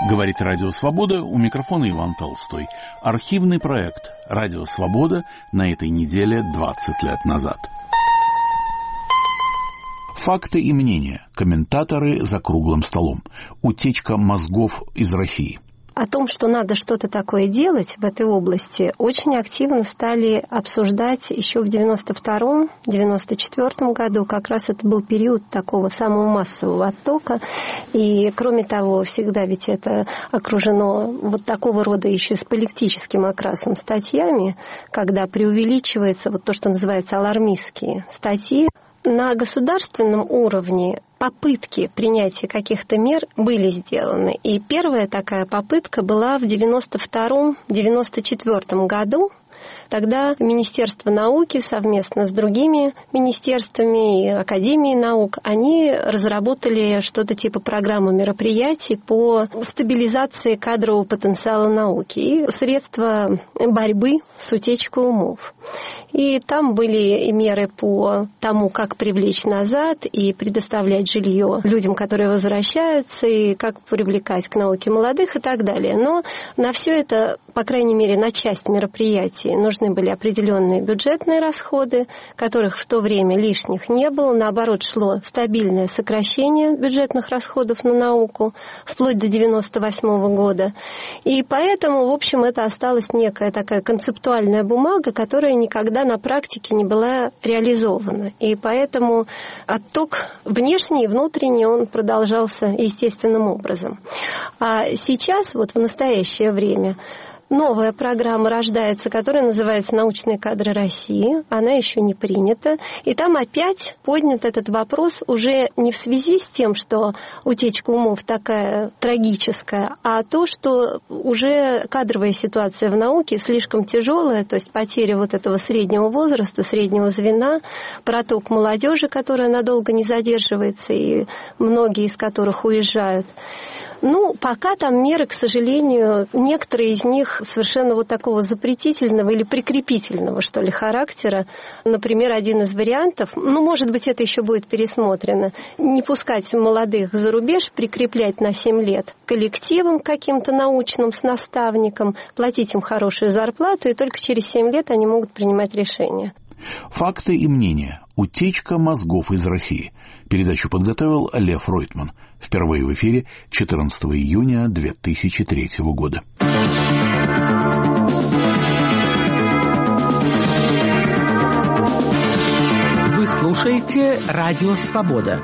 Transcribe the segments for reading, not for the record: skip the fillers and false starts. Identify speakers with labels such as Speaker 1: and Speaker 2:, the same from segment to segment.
Speaker 1: Говорит Радио Свобода, у микрофона Иван Толстой. Архивный проект «Радио Свобода» на этой неделе 20 лет назад. Факты и мнения. Комментаторы за круглым столом. Утечка мозгов из России.
Speaker 2: О том, что надо что-то такое делать в этой области, очень активно стали обсуждать еще в 92-94 году. Как раз это был период такого самого массового оттока. И, кроме того, всегда ведь это окружено вот такого рода еще с политическим окрасом статьями, когда преувеличивается вот то, что называется алармистские статьи. На государственном уровне попытки принятия каких-то мер были сделаны. И первая такая попытка была в 92-94 году. Тогда Министерство науки совместно с другими министерствами и Академией наук, они разработали что-то типа программы мероприятий по стабилизации кадрового потенциала науки и средства борьбы с утечкой умов. И там были и меры по тому, как привлечь назад и предоставлять жилье людям, которые возвращаются, и как привлекать к науке молодых и так далее. Но на все это, по крайней мере, на часть мероприятий нужны были определенные бюджетные расходы, которых в то время лишних не было. Наоборот, шло стабильное сокращение бюджетных расходов на науку вплоть до 1998 года. И поэтому, в общем, это осталась некая такая концептуальная бумага, которая никогда на практике не была реализована. И поэтому отток внешний и внутренний, он продолжался естественным образом. А сейчас, вот в настоящее время, новая программа рождается, которая называется «Научные кадры России». Она еще не принята. И там опять поднят этот вопрос уже не в связи с тем, что утечка умов такая трагическая, а то, что уже кадровая ситуация в науке слишком тяжелая, то есть потеря вот этого среднего возраста, среднего звена, проток молодежи, которая надолго не задерживается, и многие из которых уезжают. Ну, пока там меры, к сожалению, некоторые из них совершенно вот такого запретительного или прикрепительного, что ли, характера. Например, один из вариантов, может быть, это еще будет пересмотрено, не пускать молодых за рубеж, прикреплять на 7 лет коллективам каким-то научным с наставником, платить им хорошую зарплату, и только через 7 лет они могут принимать решения.
Speaker 1: Факты и мнения. Утечка мозгов из России. Передачу подготовил Лев Ройтман. Впервые в эфире 14 июня 2003 года.
Speaker 3: Вы слушаете Радио Свобода.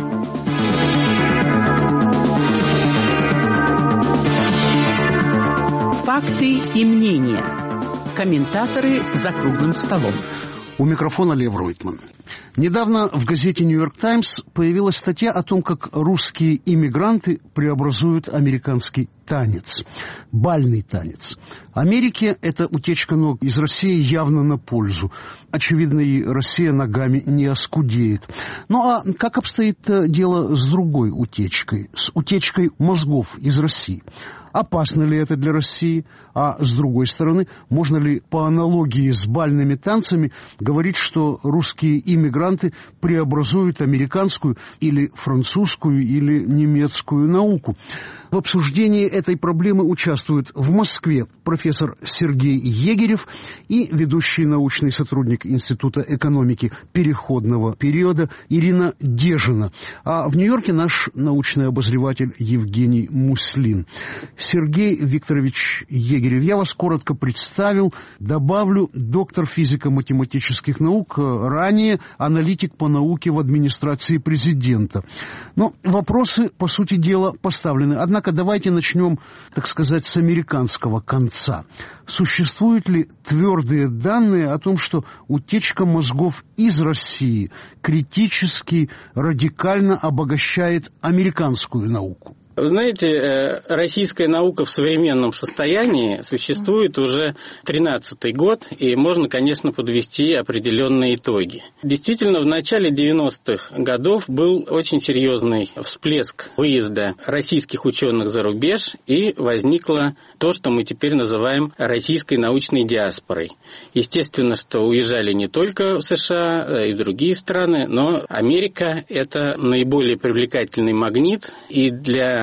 Speaker 3: Факты и мнения. Комментаторы за круглым столом.
Speaker 4: У микрофона Лев Ройтман. Недавно в газете «Нью-Йорк Таймс» появилась статья о том, как русские иммигранты преобразуют американский танец. Бальный танец. Америке эта утечка ног из России явно на пользу. Очевидно, и Россия ногами не оскудеет. Ну а как обстоит дело с другой утечкой? С утечкой мозгов из России? Опасно ли это для России? А с другой стороны, можно ли по аналогии с бальными танцами говорить, что русские иммигранты преобразуют американскую или французскую или немецкую науку? В обсуждении этой проблемы участвуют в Москве профессор Сергей Егерев и ведущий научный сотрудник Института экономики переходного периода Ирина Дежина. А в Нью-Йорке наш научный обозреватель Евгений Муслин. Сергей Викторович Егерев, я вас коротко представил. Добавлю, доктор физико-математических наук, ранее аналитик по науке в администрации президента. Но вопросы, по сути дела, поставлены. Однако давайте начнем, так сказать, с американского конца. Существуют ли твердые данные о том, что утечка мозгов из России критически, радикально обогащает американскую науку?
Speaker 5: Вы знаете, российская наука в современном состоянии существует уже 13-й год, и можно, конечно, подвести определенные итоги. Действительно, в начале 90-х годов был очень серьезный всплеск выезда российских ученых за рубеж, и возникло то, что мы теперь называем российской научной диаспорой. Естественно, что уезжали не только в США и в другие страны, но Америка – это наиболее привлекательный магнит и для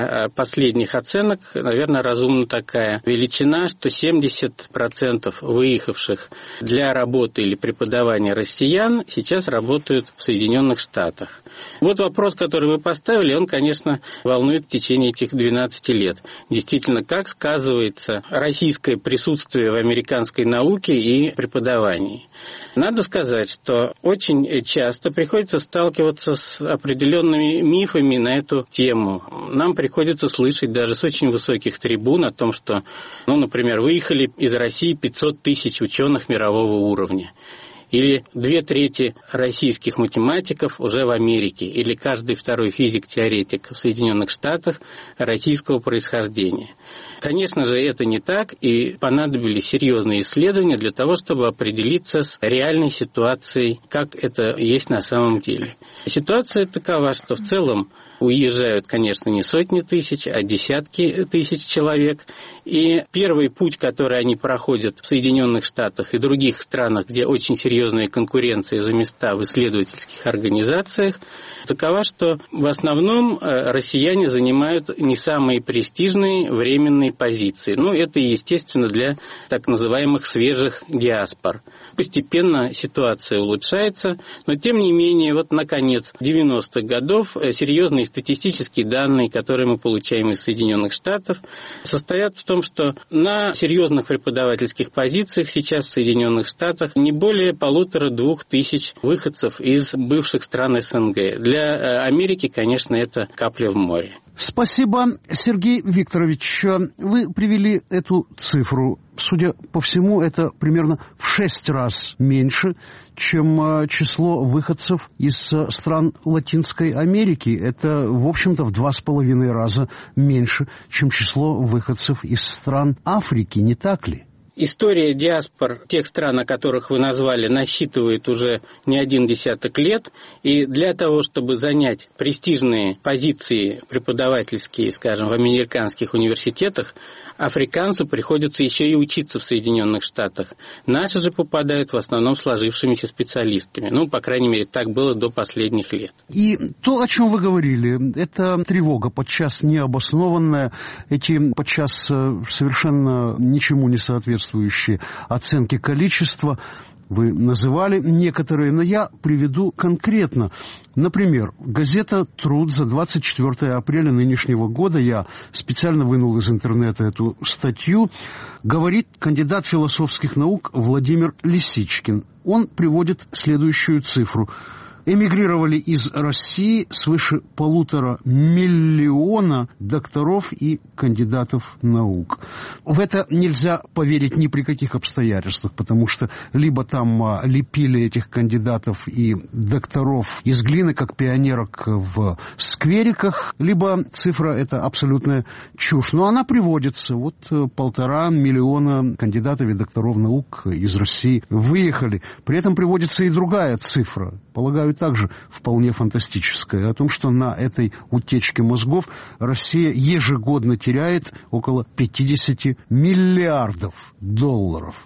Speaker 5: для последних оценок, наверное, разумна такая величина, что 70% выехавших для работы или преподавания россиян сейчас работают в Соединенных Штатах. Вот вопрос, который вы поставили, он, конечно, волнует в течение этих 12 лет. Действительно, как сказывается российское присутствие в американской науке и преподавании? Надо сказать, что очень часто приходится сталкиваться с определенными мифами на эту тему. Нам приходится слышать даже с очень высоких трибун о том, что, например, выехали из России 500 тысяч ученых мирового уровня. Или 2/3 российских математиков уже в Америке, или каждый второй физик-теоретик в Соединенных Штатах российского происхождения. Конечно же, это не так, и понадобились серьезные исследования для того, чтобы определиться с реальной ситуацией, как это есть на самом деле. Ситуация такова, что в целом уезжают, конечно, не сотни тысяч, а десятки тысяч человек. И первый путь, который они проходят в Соединенных Штатах и других странах, где очень серьезная конкуренция за места в исследовательских организациях, такова, что в основном россияне занимают не самые престижные временные позиции. Это, естественно, для так называемых свежих диаспор. Постепенно ситуация улучшается, но, тем не менее, наконец 90-х годов серьезные статистические данные, которые мы получаем из Соединенных Штатов, состоят в том, что на серьезных преподавательских позициях сейчас в Соединенных Штатах не более 1500-2 тысяч выходцев из бывших стран СНГ. Для Америки, конечно, это капля в море.
Speaker 4: Спасибо, Сергей Викторович. Вы привели эту цифру. Судя по всему, это примерно в 6 раз меньше, чем число выходцев из стран Латинской Америки. Это, в общем-то, в 2,5 раза меньше, чем число выходцев из стран Африки, не так ли?
Speaker 5: История диаспор тех стран, о которых вы назвали, насчитывает уже не 10 лет, и для того, чтобы занять престижные позиции преподавательские, скажем, в американских университетах, африканцу приходится еще и учиться в Соединенных Штатах. Наши же попадают в основном сложившимися специалистами. По крайней мере, так было до последних лет.
Speaker 4: И то, о чем вы говорили, это тревога, подчас необоснованная, эти подчас совершенно ничему не соответствующие оценки количества. Вы называли некоторые, но я приведу конкретно. Например, газета «Труд» за 24 апреля нынешнего года, я специально вынул из интернета эту статью, говорит кандидат философских наук Владимир Лисичкин. Он приводит следующую цифру. Эмигрировали из России свыше 1,5 миллиона докторов и кандидатов наук. В это нельзя поверить ни при каких обстоятельствах, потому что либо там лепили этих кандидатов и докторов из глины, как пионерок в сквериках, либо цифра это абсолютная чушь. Но она приводится. 1,5 миллиона кандидатов и докторов наук из России выехали. При этом приводится и другая цифра, полагаю, также вполне фантастическое, о том, что на этой утечке мозгов Россия ежегодно теряет около 50 миллиардов долларов.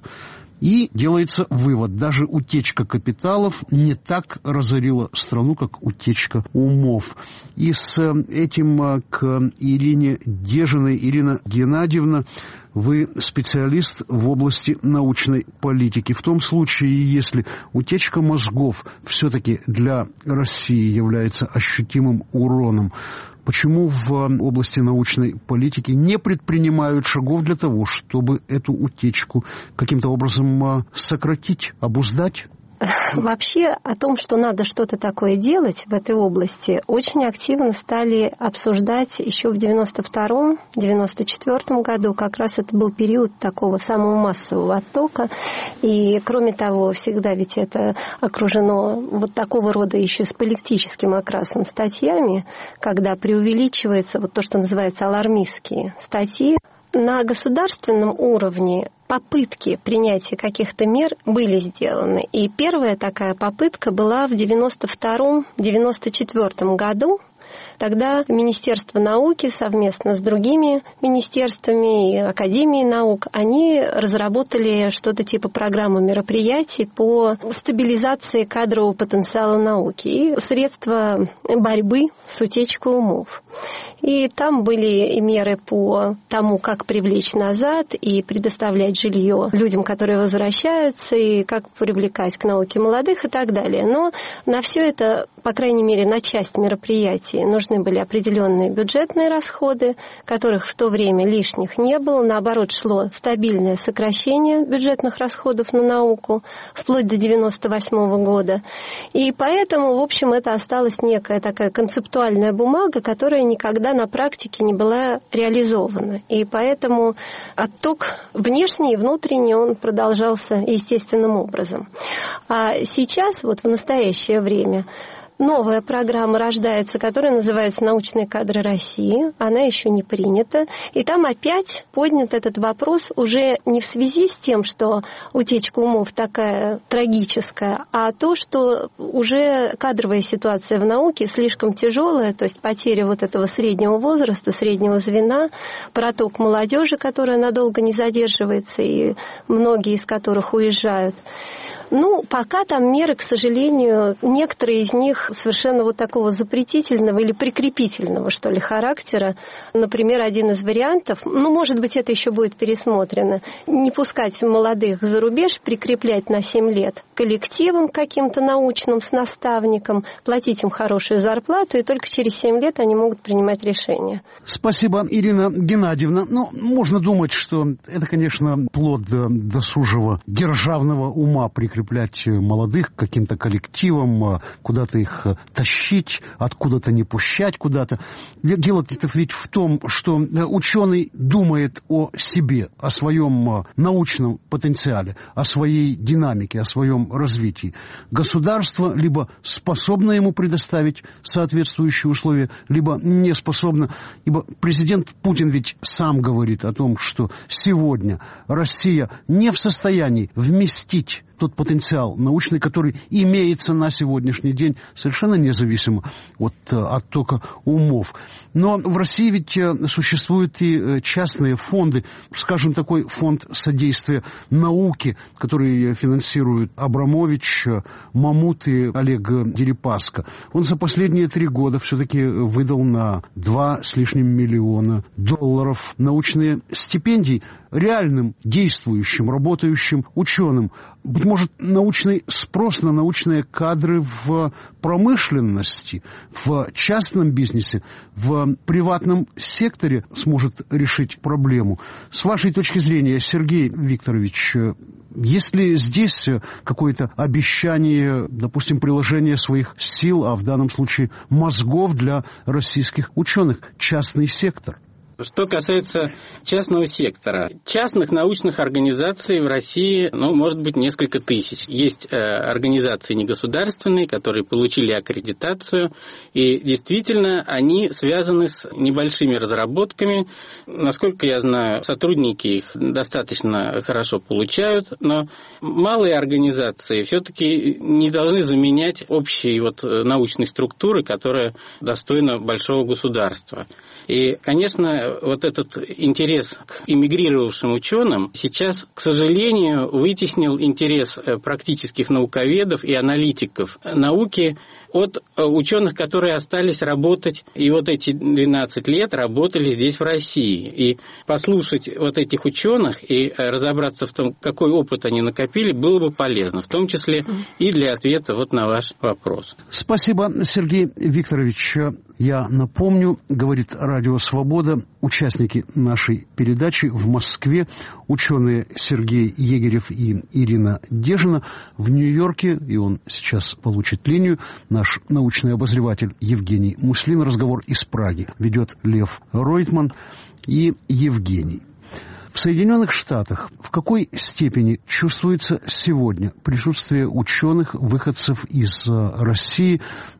Speaker 4: И делается вывод, даже утечка капиталов не так разорила страну, как утечка умов. И с этим к Ирине Дежиной. Ирина Геннадьевна, вы специалист в области научной политики. В том случае, если утечка мозгов все-таки для России является ощутимым уроном, почему в области научной политики не предпринимают шагов для того, чтобы эту утечку каким-то образом сократить, обуздать?
Speaker 2: Вообще о том, что надо что-то такое делать в этой области, очень активно стали обсуждать еще в 92-94 году. Как раз это был период такого самого массового оттока. И, кроме того, всегда ведь это окружено такого рода еще с политическим окрасом статьями, когда преувеличивается то, что называется алармистские статьи. На государственном уровне попытки принятия каких-то мер были сделаны. И первая такая попытка была в 92-94 году. Тогда Министерство науки совместно с другими министерствами и Академией наук, они разработали что-то типа программы мероприятий по стабилизации кадрового потенциала науки и средства борьбы с утечкой умов. И там были и меры по тому, как привлечь назад и предоставлять жилье людям, которые возвращаются, и как привлекать к науке молодых и так далее. Но на все это, по крайней мере, на часть мероприятий нужны были определенные бюджетные расходы, которых в то время лишних не было. Наоборот, шло стабильное сокращение бюджетных расходов на науку вплоть до 1998 года. И поэтому, в общем, это осталась некая такая концептуальная бумага, которая никогда на практике не была реализована. И поэтому отток внешний и внутренний, он продолжался естественным образом. А сейчас, вот в настоящее время, новая программа рождается, которая называется «Научные кадры России». Она еще не принята. И там опять поднят этот вопрос уже не в связи с тем, что утечка умов такая трагическая, а то, что уже кадровая ситуация в науке слишком тяжелая, то есть потеря вот этого среднего возраста, среднего звена, проток молодежи, которая надолго не задерживается, и многие из которых уезжают. Ну, пока там меры, к сожалению, некоторые из них совершенно вот такого запретительного или прикрепительного, что ли, характера. Например, один из вариантов, ну, может быть, это еще будет пересмотрено, не пускать молодых за рубеж, прикреплять на 7 лет коллективам каким-то научным с наставником, платить им хорошую зарплату, и только через 7 лет они могут принимать решения.
Speaker 4: Спасибо, Ирина Геннадьевна. Ну, можно думать, что это, конечно, плод досужего державного ума прикреплять молодых к каким-то коллективам, куда-то их тащить, откуда-то не пущать куда-то. Дело-то ведь в том, что ученый думает о себе, о своем научном потенциале, о своей динамике, о своем развитии. Государство либо способно ему предоставить соответствующие условия, либо не способно. Ибо президент Путин ведь сам говорит о том, что сегодня Россия не в состоянии вместить тот потенциал научный, который имеется на сегодняшний день, совершенно независимо от оттока умов. Но в России ведь существуют и частные фонды, скажем, такой фонд содействия науке, который финансирует Абрамович, Мамут и Олег Дерипаска. Он за последние 3 года все-таки выдал на 2 с лишним миллиона долларов научные стипендии реальным, действующим, работающим ученым. Быть может, научный спрос на научные кадры в промышленности, в частном бизнесе, в приватном секторе сможет решить проблему. С вашей точки зрения, Сергей Викторович, есть ли здесь какое-то обещание, допустим, приложения своих сил, а в данном случае мозгов для российских ученых, частный сектор?
Speaker 5: Что касается частного сектора, частных научных организаций в России, может быть, несколько тысяч. Есть организации негосударственные, которые получили аккредитацию, и действительно они связаны с небольшими разработками. Насколько я знаю, сотрудники их достаточно хорошо получают, но малые организации все-таки не должны заменять общей научной структуры, которая достойна большого государства. И, конечно, вот этот интерес к эмигрировавшим ученым сейчас, к сожалению, вытеснил интерес практических науковедов и аналитиков науки от ученых, которые остались работать, и вот эти 12 лет работали здесь, в России. И послушать вот этих ученых и разобраться в том, какой опыт они накопили, было бы полезно, в том числе и для ответа на ваш вопрос.
Speaker 4: Спасибо, Сергей Викторович. Я напомню, говорит Радио Свобода, участники нашей передачи в Москве, ученые Сергей Егерев и Ирина Дежина, в Нью-Йорке, и он сейчас получит линию, наш научный обозреватель Евгений Муслин. Разговор из Праги ведет Лев Ройтман и Евгений. В Соединенных Штатах в какой степени чувствуется сегодня присутствие ученых, выходцев из России?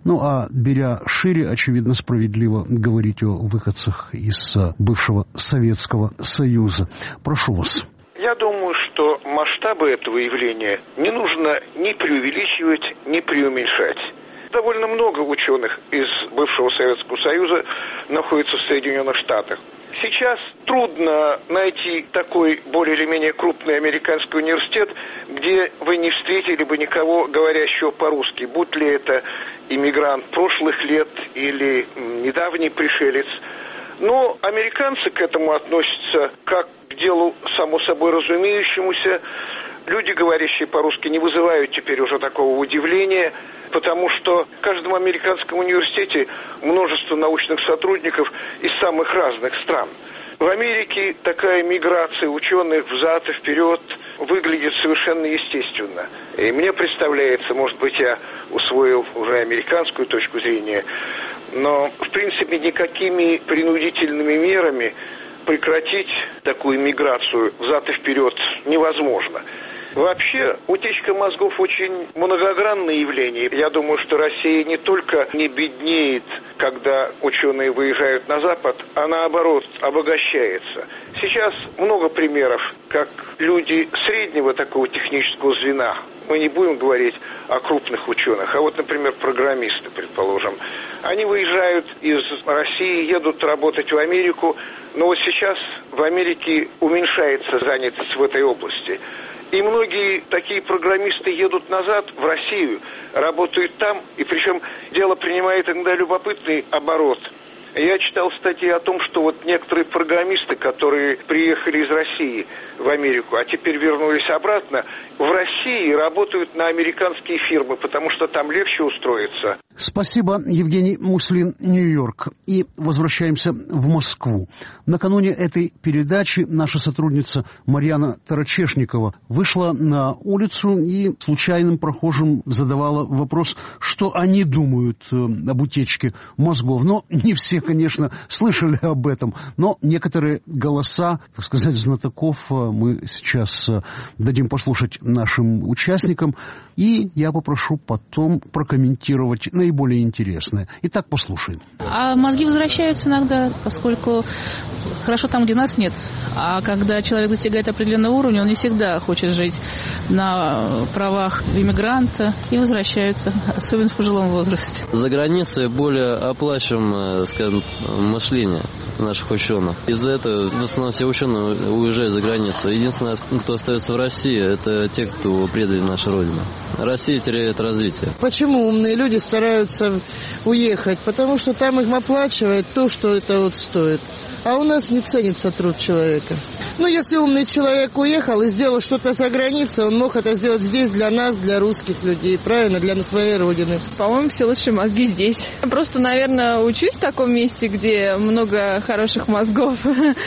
Speaker 4: А беря шире, очевидно, справедливо говорить о выходцах из бывшего Советского Союза. Прошу вас.
Speaker 6: Я думаю, что масштабы этого явления не нужно ни преувеличивать, ни преуменьшать. довольно много ученых из бывшего Советского Союза находится в Соединенных Штатах. Сейчас трудно найти такой более или менее крупный американский университет, где вы не встретили бы никого, говорящего по-русски, будь ли это иммигрант прошлых лет или недавний пришелец. Но американцы к этому относятся как к делу само собой разумеющемуся. Люди, говорящие по-русски, не вызывают теперь уже такого удивления, потому что в каждом американском университете множество научных сотрудников из самых разных стран. В Америке такая миграция ученых взад и вперед выглядит совершенно естественно. И мне представляется, может быть, я усвоил уже американскую точку зрения, но, в принципе, никакими принудительными мерами прекратить такую миграцию взад и вперед невозможно. Вообще, утечка мозгов очень многогранное явление. Я думаю, что Россия не только не беднеет, когда ученые выезжают на Запад, а наоборот обогащается. Сейчас много примеров, как люди среднего такого технического звена, мы не будем говорить о крупных ученых, а вот, например, программисты, предположим, они выезжают из России, едут работать в Америку, но вот сейчас в Америке уменьшается занятость в этой области. И многие такие программисты едут назад в Россию, работают там, и причем дело принимает иногда любопытный оборот. Я читал статьи о том, что вот некоторые программисты, которые приехали из России в Америку, а теперь вернулись обратно, в России работают на американские фирмы, потому что там легче устроиться.
Speaker 4: Спасибо, Евгений Муслин, Нью-Йорк. И возвращаемся в Москву. Накануне этой передачи наша сотрудница Марьяна Тарачешникова вышла на улицу и случайным прохожим задавала вопрос, что они думают об утечке мозгов. Но не все, конечно, слышали об этом, но некоторые голоса, так сказать, знатоков мы сейчас дадим послушать нашим участникам, и я попрошу потом прокомментировать наиболее интересное. Итак, послушаем.
Speaker 7: А мозги возвращаются иногда, поскольку хорошо там, где нас нет. А когда человек достигает определенного уровня, он не всегда хочет жить на правах иммигранта, и возвращаются, особенно в пожилом возрасте.
Speaker 8: За границей более оплачиваемое, скажем, мышление наших ученых. Из-за этого в основном все ученые уезжают за границу. Единственное, кто остается в России, это те, кто предали нашу родину. Россия теряет развитие.
Speaker 9: Почему умные люди стараются уехать? Потому что там им оплачивают то, что это вот стоит. А у нас не ценится труд человека. Ну, если умный человек уехал и сделал что-то за границей, он мог это сделать здесь для нас, для русских людей, правильно, для своей родины.
Speaker 10: По-моему, все лучшие мозги здесь. Просто, наверное, учусь в таком месте, где много хороших мозгов,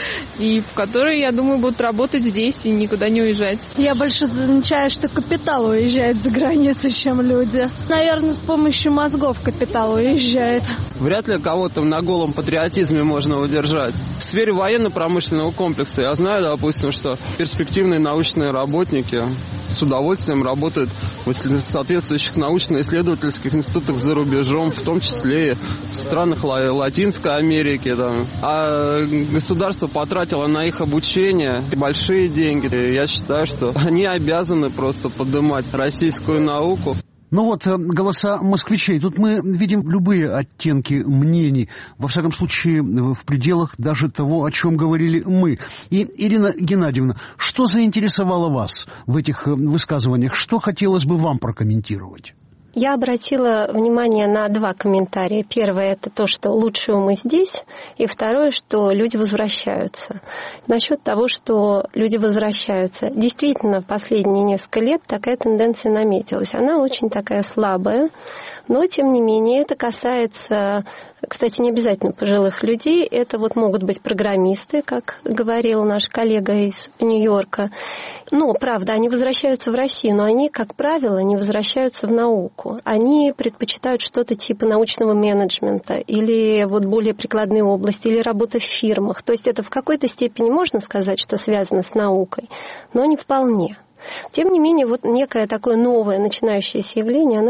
Speaker 10: и которые, я думаю, будут работать здесь и никуда не уезжать.
Speaker 11: Я больше замечаю, что капитал уезжает за границу, чем люди. Наверное, с помощью мозгов капитал уезжает.
Speaker 12: Вряд ли кого-то на голом патриотизме можно удержать. В сфере военно-промышленного комплекса я знаю, допустим, что перспективные научные работники с удовольствием работают в соответствующих научно-исследовательских институтах за рубежом, в том числе и в странах Латинской Америки. Там. А государство потратило на их обучение большие деньги. И я считаю, что они обязаны просто поднимать российскую науку.
Speaker 4: Ну вот, голоса москвичей. Тут мы видим любые оттенки мнений, во всяком случае, в пределах даже того, о чем говорили мы. И, Ирина Геннадьевна, что заинтересовало вас в этих высказываниях? Что хотелось бы вам прокомментировать?
Speaker 2: Я обратила внимание на два комментария. Первое – это то, что лучшие умы здесь, и второе, что люди возвращаются. Насчет того, что люди возвращаются. Действительно, в последние несколько лет такая тенденция наметилась. Она очень такая слабая, но, тем не менее, это касается, кстати, не обязательно пожилых людей. Это вот могут быть программисты, как говорил наш коллега из Нью-Йорка. Но, правда, они возвращаются в Россию, но они, как правило, не возвращаются в науку. Они предпочитают что-то типа научного менеджмента или вот более прикладной области, или работа в фирмах. То есть это в какой-то степени можно сказать, что связано с наукой, но не вполне. Тем не менее, вот некое такое новое начинающееся явление, оно есть.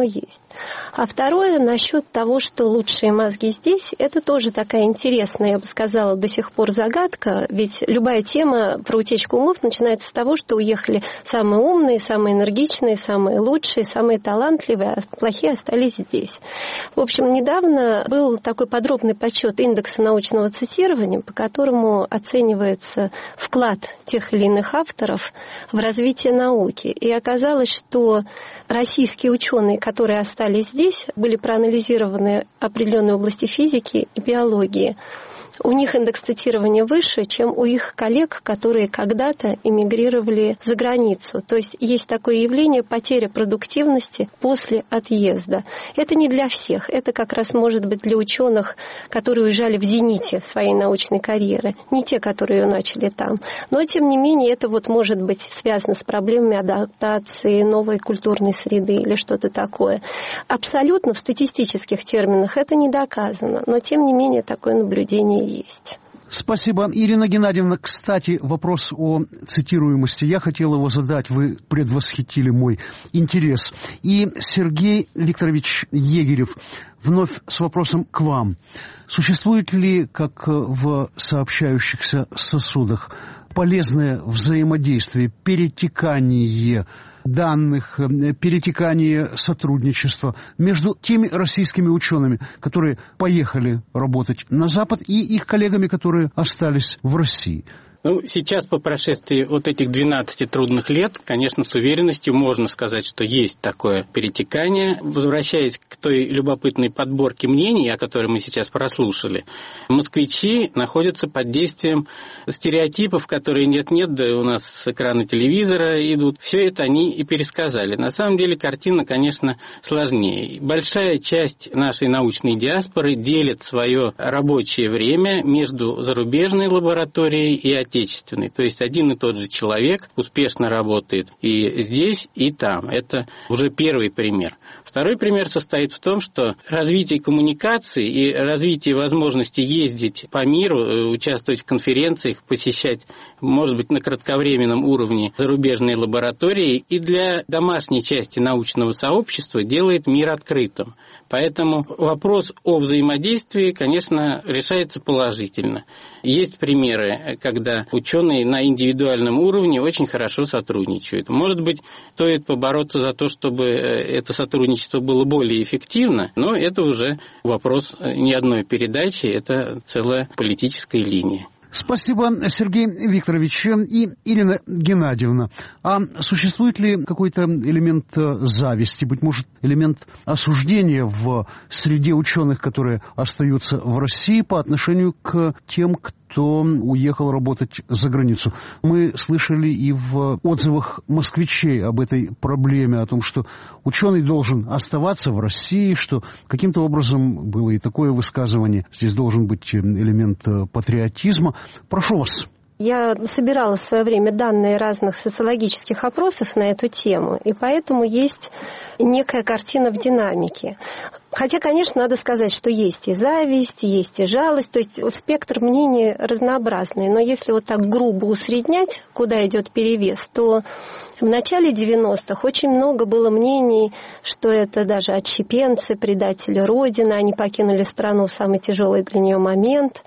Speaker 2: А второе, насчет того, что лучшие мозги здесь, это тоже такая интересная, я бы сказала, до сих пор загадка. Ведь любая тема про утечку умов начинается с того, что уехали самые умные, самые энергичные, самые лучшие, самые талантливые, а плохие остались здесь. В общем, недавно был такой подробный подсчет индекса научного цитирования, по которому оценивается вклад тех или иных авторов в развитие науки. И оказалось, что российские ученые, которые остались здесь, были проанализированы определенные области физики и биологии. У них индекс цитирования выше, чем у их коллег, которые когда-то эмигрировали за границу. То есть есть такое явление потеря продуктивности после отъезда. Это не для всех. Это как раз может быть для ученых, которые уезжали в зените своей научной карьеры. Не те, которые ее начали там. Но, тем не менее, это вот может быть связано с проблемами адаптации, новой культурной среды или что-то такое. Абсолютно в статистических терминах это не доказано. Но, тем не менее, такое наблюдение есть.
Speaker 4: Спасибо, Ирина Геннадьевна. Кстати, вопрос о цитируемости. Я хотел его задать, вы предвосхитили мой интерес. И Сергей Викторович Егерев вновь с вопросом к вам. Существует ли, как в сообщающихся сосудах, полезное взаимодействие, перетекание данных, перетекание сотрудничества между теми российскими учеными, которые поехали работать на Запад, и их коллегами, которые остались в России?
Speaker 5: Ну, сейчас, по прошествии вот этих 12 трудных лет, конечно, с уверенностью можно сказать, что есть такое перетекание. Возвращаясь к той любопытной подборке мнений, о которой мы сейчас прослушали, москвичи находятся под действием стереотипов, которые нет-нет, да у нас с экрана телевизора идут. Все это они и пересказали. На самом деле картина, конечно, сложнее. Большая часть нашей научной диаспоры делит свое рабочее время между зарубежной лабораторией и отечественной. То есть один и тот же человек успешно работает и здесь, и там. Это уже первый пример. Второй пример состоит в том, что развитие коммуникаций и развитие возможности ездить по миру, участвовать в конференциях, посещать, может быть, на кратковременном уровне зарубежные лаборатории и для домашней части научного сообщества делает мир открытым. Поэтому вопрос о взаимодействии, конечно, решается положительно. Есть примеры, когда ученые на индивидуальном уровне очень хорошо сотрудничают. Может быть, стоит побороться за то, чтобы это сотрудничество было более эффективно, но это уже вопрос не одной передачи, это целая политическая линия.
Speaker 4: Спасибо, Сергей Викторович. И Ирина Геннадьевна, а существует ли какой-то элемент зависти, быть может, элемент осуждения в среде ученых, которые остаются в России по отношению к тем, кто уехал работать за границу? Мы слышали и в отзывах москвичей об этой проблеме, о том, что ученый должен оставаться в России, что каким-то образом было и такое высказывание, здесь должен быть элемент патриотизма. Прошу вас.
Speaker 2: Я собирала в свое время данные разных социологических опросов на эту тему, и поэтому есть некая картина в динамике. Хотя, конечно, надо сказать, что есть и зависть, есть и жалость, то есть спектр мнений разнообразный. Но если вот так грубо усреднять, куда идет перевес, то в начале 90-х очень много было мнений, что это даже отщепенцы, предатели Родины, они покинули страну в самый тяжелый для нее момент.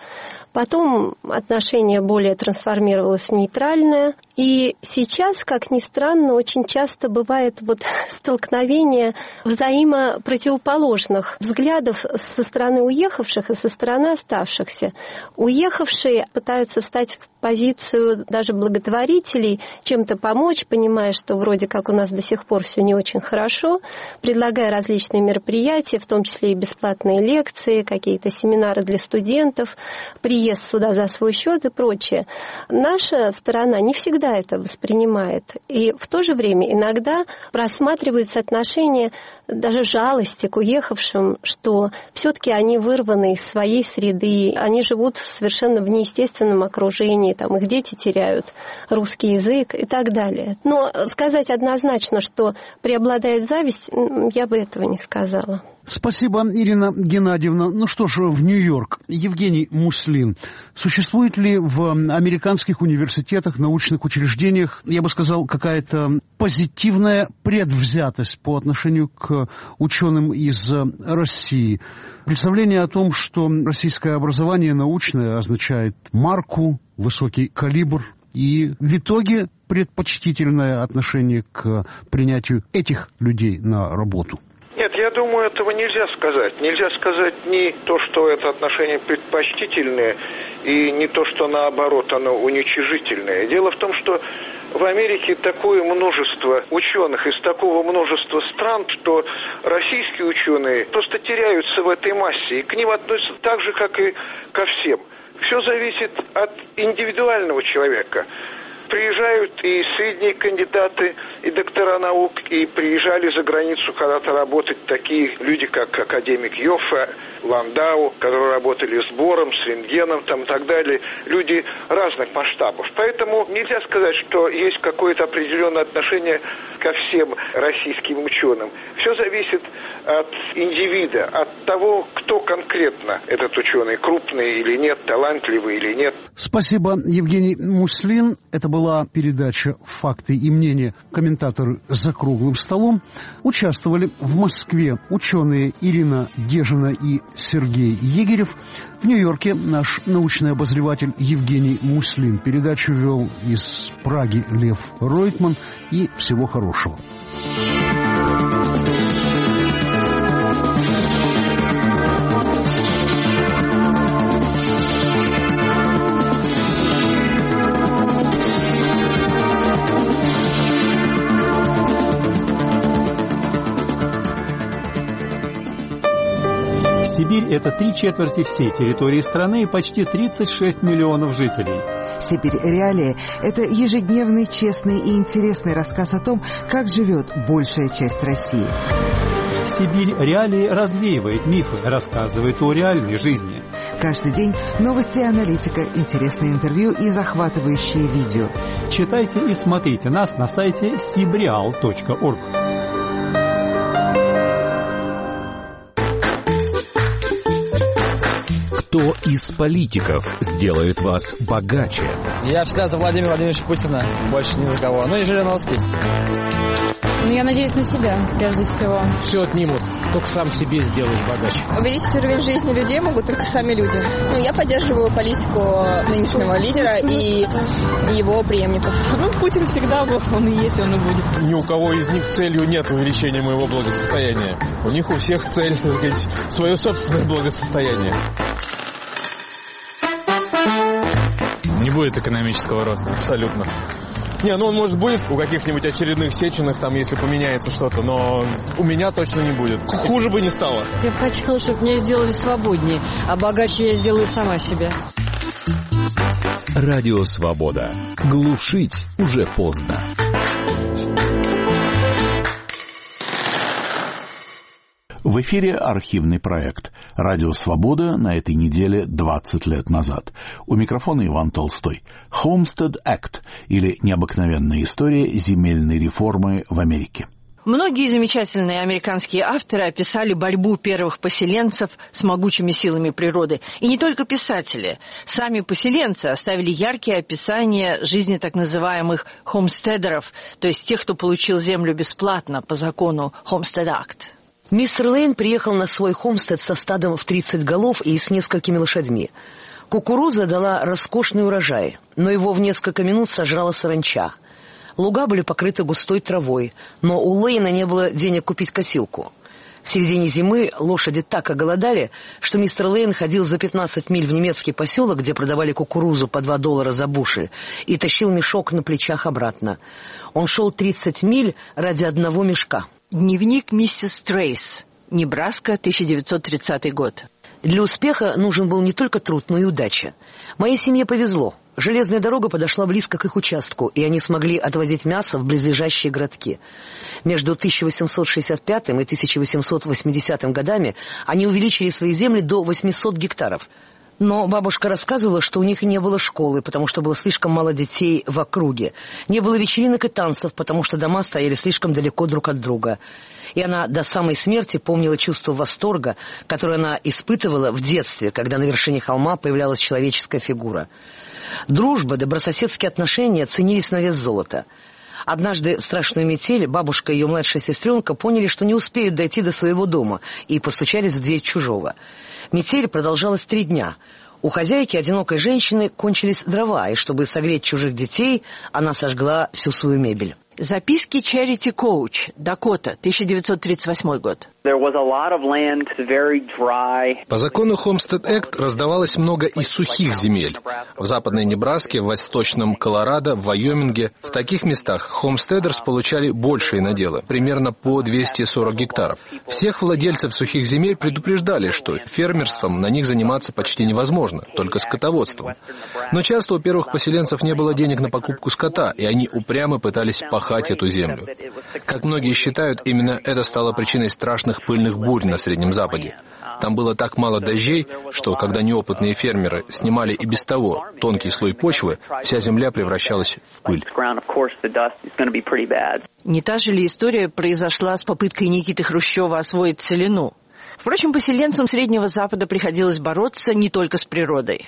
Speaker 2: Потом отношение более трансформировалось в нейтральное. И сейчас, как ни странно, очень часто бывает вот столкновение взаимопротивоположных взглядов со стороны уехавших и со стороны оставшихся. Уехавшие пытаются встать в позицию даже благотворителей, чем-то помочь, понимая, что вроде как у нас до сих пор все не очень хорошо, предлагая различные мероприятия, в том числе и бесплатные лекции, какие-то семинары для студентов, приезд сюда за свой счет и прочее. Наша сторона не всегда это воспринимает. И в то же время иногда просматривается отношение даже жалости к уехавшим, что все-таки они вырваны из своей среды, они живут совершенно в неестественном окружении, там их дети теряют русский язык и так далее. Но сказать однозначно, что преобладает зависть, я бы этого не сказала.
Speaker 4: Спасибо, Ирина Геннадьевна. Ну что ж, в Нью-Йорк. Евгений Муслин. Существует ли в американских университетах, научных учреждениях, я бы сказал, какая-то позитивная предвзятость по отношению к ученым из России? Представление о том, что российское образование научное означает марку, высокий калибр и в итоге предпочтительное отношение к принятию этих людей на работу.
Speaker 6: Нет, я думаю, этого нельзя сказать. Нельзя сказать ни то, что это отношение предпочтительное, и не то, что наоборот оно уничижительное. Дело в том, что в Америке такое множество ученых из такого множества стран, что российские ученые просто теряются в этой массе, и к ним относятся так же, как и ко всем. Все зависит от индивидуального человека. Приезжают и средние кандидаты, и доктора наук, и приезжали за границу когда-то работать такие люди, как академик Йоффе, Ландау, которые работали с Бором, с рентгеном и так далее. Люди разных масштабов. Поэтому нельзя сказать, что есть какое-то определенное отношение ко всем российским ученым. Все зависит от индивида, от того, кто конкретно этот ученый, крупный или нет, талантливый или нет.
Speaker 4: Спасибо, Евгений Муслин. Это была передача «Факты и мнения». Комментаторы «За круглым столом». Участвовали в Москве ученые Ирина Дежина и Сергей Егерев. В Нью-Йорке наш научный обозреватель Евгений Муслин. Передачу вел из Праги Лев Ройтман. И всего хорошего.
Speaker 13: Сибирь – это 3/4 всей территории страны и почти 36 миллионов жителей.
Speaker 14: «Сибирь. Реалии» – это ежедневный, честный и интересный рассказ о том, как живет большая часть России.
Speaker 13: «Сибирь. Реалии» развеивает мифы, рассказывает о реальной жизни.
Speaker 14: Каждый день новости и аналитика, интересные интервью и захватывающие видео.
Speaker 13: Читайте и смотрите нас на сайте sibreal.org.
Speaker 15: Кто из политиков сделает вас богаче?
Speaker 16: Я всегда за Владимира Владимировича Путина, больше ни за кого. Ну и Жириновский.
Speaker 17: Ну, я надеюсь на себя, прежде всего.
Speaker 18: Все отнимут, только сам себе сделаешь богаче.
Speaker 19: Увеличить уровень жизни людей могут только сами люди. Ну, я поддерживаю политику нынешнего лидера и его преемников.
Speaker 20: Ну, Путин всегда был, он и есть, он и будет.
Speaker 21: Ни у кого из них целью нет увеличения моего благосостояния. У них у всех цель, так сказать, свое собственное благосостояние.
Speaker 22: Не будет экономического роста.
Speaker 21: Абсолютно. Не, ну он, может, будет у каких-нибудь очередных Сеченых, там, если поменяется что-то, но у меня точно не будет. Хуже бы не стало.
Speaker 23: Я бы хотела, чтобы меня сделали свободнее, а богаче я сделаю сама себя.
Speaker 15: Радио «Свобода». Глушить уже поздно.
Speaker 1: В эфире архивный проект «Радио Свобода» на этой неделе 20 лет назад. У микрофона Иван Толстой. Homestead Act, или необыкновенная история земельной реформы в Америке.
Speaker 23: Многие замечательные американские авторы описали борьбу первых поселенцев с могучими силами природы. И не только писатели. Сами поселенцы оставили яркие описания жизни так называемых хомстедеров, то есть тех, кто получил землю бесплатно по закону Homestead Act.
Speaker 24: Мистер Лейн приехал на свой хомстед со стадом в 30 голов и с несколькими лошадьми. Кукуруза дала роскошный урожай, но его в несколько минут сожрала саранча. Луга были покрыты густой травой, но у Лейна не было денег купить косилку. В середине зимы лошади так оголодали, что мистер Лейн ходил за 15 миль в немецкий поселок, где продавали кукурузу по $2 за бушель, и тащил мешок на плечах обратно. Он шел 30 миль ради одного мешка.
Speaker 23: Дневник миссис Трейс. Небраска, 1930 год.
Speaker 24: Для успеха нужен был не только труд, но и удача. Моей семье повезло. Железная дорога подошла близко к их участку, и они смогли отвозить мясо в близлежащие городки. Между 1865 и 1880 годами они увеличили свои земли до 800 гектаров. Но бабушка рассказывала, что у них не было школы, потому что было слишком мало детей в округе. Не было вечеринок и танцев, потому что дома стояли слишком далеко друг от друга. И она до самой смерти помнила чувство восторга, которое она испытывала в детстве, когда на вершине холма появлялась человеческая фигура. Дружба, добрососедские отношения ценились на вес золота. Однажды в страшную метель бабушка и ее младшая сестренка поняли, что не успеют дойти до своего дома, и постучались в дверь чужого. Метель продолжалась 3 дня. У хозяйки, одинокой женщины, кончились дрова, и чтобы согреть чужих детей, она сожгла всю свою мебель.
Speaker 23: Записки Charity Coach, Дакота, 1938 год.
Speaker 3: По закону Homestead Act раздавалось много и сухих земель. В западной Небраске, в восточном Колорадо, в Вайоминге. В таких местах хомстедерс получали большие наделы, примерно по 240 гектаров. Всех владельцев сухих земель предупреждали, что фермерством на них заниматься почти невозможно, только скотоводством. Но часто у первых поселенцев не было денег на покупку скота, и они упрямо пытались пахать эту землю. Как многие считают, именно это стало причиной страшных пыльных бурь на Среднем Западе. Там было так мало дождей, что, когда неопытные фермеры снимали и без того тонкий слой почвы, вся земля превращалась в пыль.
Speaker 23: Не та же ли история произошла с попыткой Никиты Хрущева освоить целину? Впрочем, поселенцам Среднего Запада приходилось бороться не только с природой.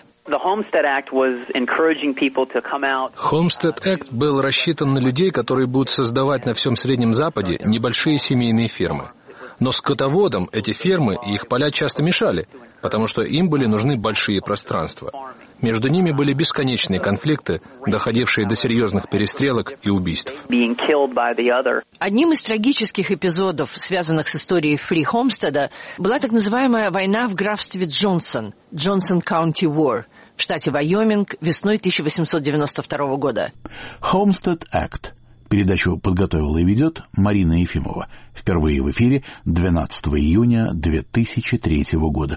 Speaker 3: Homestead Act был рассчитан на людей, которые будут создавать на всем Среднем Западе небольшие семейные фермы. Но скотоводам эти фермы и их поля часто мешали, потому что им были нужны большие пространства. Между ними были бесконечные конфликты, доходившие до серьезных перестрелок и убийств.
Speaker 23: Одним из трагических эпизодов, связанных с историей Фри Хомстеда, была так называемая война в графстве Джонсон, Johnson County War, в штате Вайоминг весной 1892 года.
Speaker 1: Homestead Act. Передачу подготовила и ведет Марина Ефимова. Впервые в эфире 12 июня 2003 года.